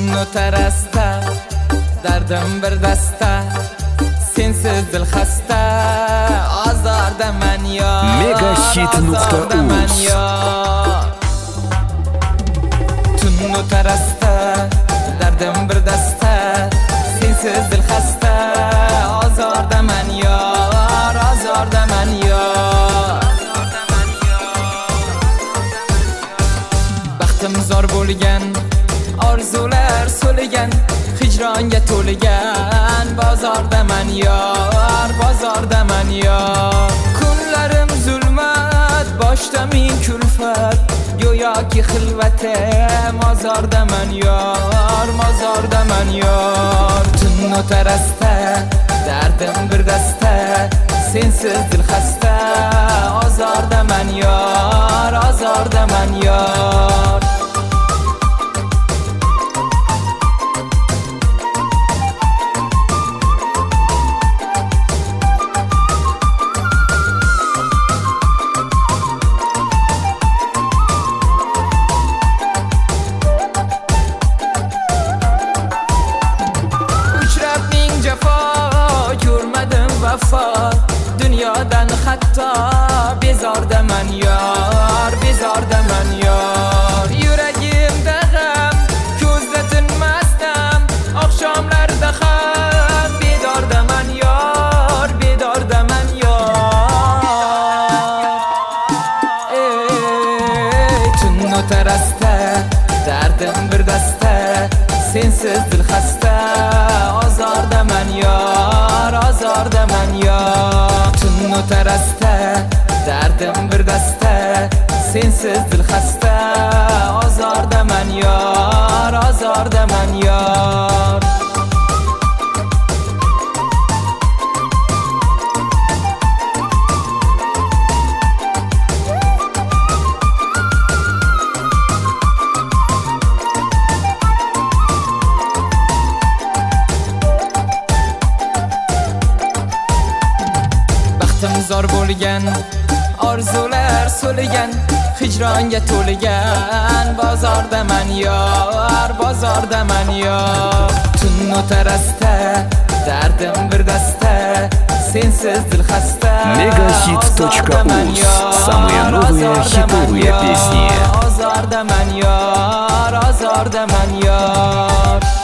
o'tar asta, dardim bir dasta, sensiz dil xasta, ozordaman yo, megahit.uz. Tun o'tar asta, dardim bir dasta, sensiz dil xasta, ozordaman yo, ozordaman yo. Baxtim zor bo'lgan, orzular so'ligan, hijronga to'lgan, bozordaman yor, bozordaman yor. Kunlarim zulmat, boshda ming kulfat, go'yoki xilvate, mozordaman yor, mozordaman yor. Tun o'tar asta, dardim bir dasta, sensiz dil xasta, ozordaman yor, ozordaman yor. Dunyodan hatto bezordaman yor, bezordaman yor. Yuragimda g'am, ko'zda tinmasdan, oqshomlarda ham bedordaman yor, bedordaman yor. Tun o'tar asta, dardim bir dasta, sensiz dil xasta, ozordaman yor, ozordaman yor. Tun o'tar asta, dardim bir dasta, sensiz dil xasta, ozordaman yor, ozordaman yor. Baxtim zor bo'lgan, orzular so'ligan, hijronga to'lgan, bozordaman yor, bozordaman yor. Tun o'tar asta, dardim bir dasta, sensiz dil xasta, megahit.uz. Самые новые хитовые песни. Ozordaman yor, ozordaman yor.